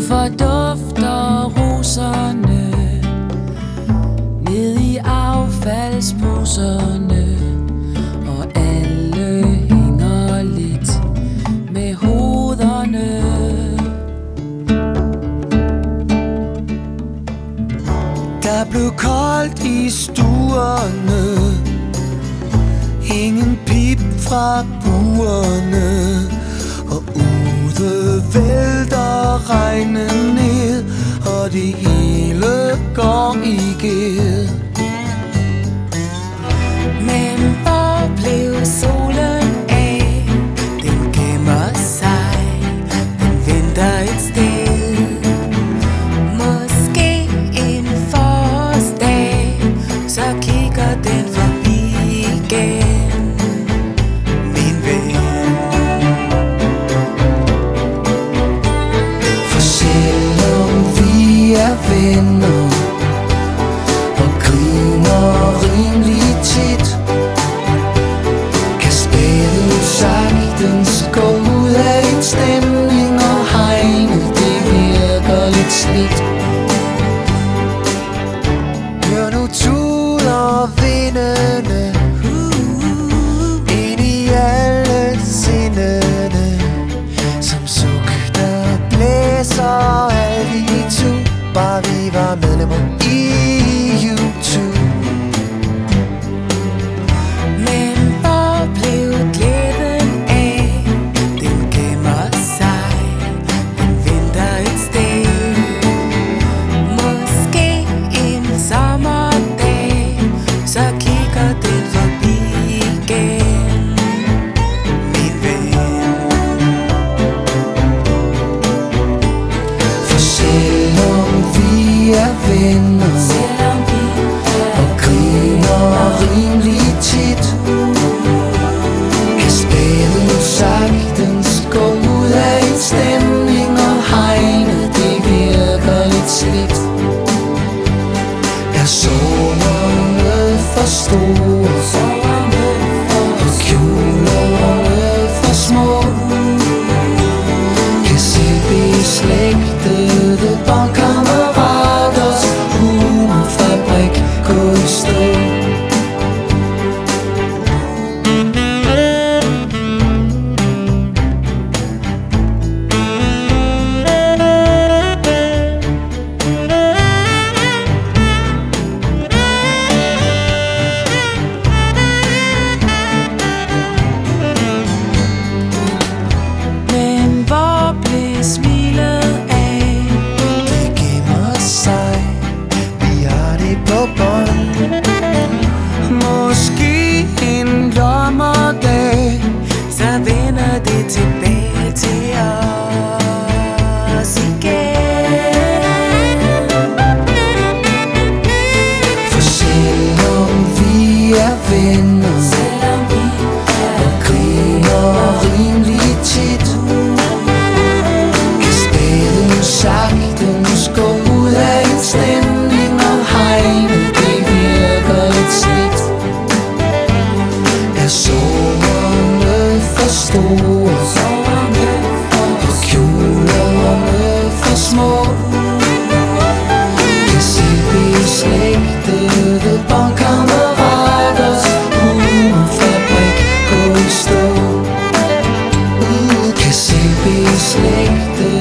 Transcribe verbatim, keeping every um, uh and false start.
fordufter roserne ned i affaldsposerne, og alle hænger lidt med hovederne. Der blev koldt i stuerne, ingen pip fra buerne, og ude vælter regnen ned, og det hele går i ged. Men hvor blev solen af? Den gemmer sig, den venter et sted. Måske en forårsdag, så kigger den forbi igen, min ven. For selvom vi er venner og griner rimelig tit, kan spæden sagtens gå ud af en stemning, og hegnet det virker lidt slidt. Hør nu tuder vindene ind i alle sindene, som suk der blæser alt i tu. Bare vi var medlemmer i YouTube. Men hvor blev glæden af? Den gemmer sig, den venter et sted. Måske en sommerdag, så kigger den forbi igen, min ven. For selvom vi er venner Selvom vi og griner rimelig tit, kan spæden sagtens gå ud af en stemning, og hegnet det virker lidt slidt. Er soverne for store, og kjolerne for små, kan se beslægtede barnkammeraters humorfabrik gå i stå. Men hvor blev smilet af? Det gemmer sig, vi har det på bånd. Måske en lommerdag, Så vender det tilbage til os igen. for selvom vi er venner Selvom vi og griner rimelig tit, kan spæden sagtens gå ud af en stemning, og hegnet det virker lidt slidt. Er soverne for store, og kjolerne for små, kan se beslægtede barnkammeraters humorfabrik gå i stå. Uh, Kan se beslægtede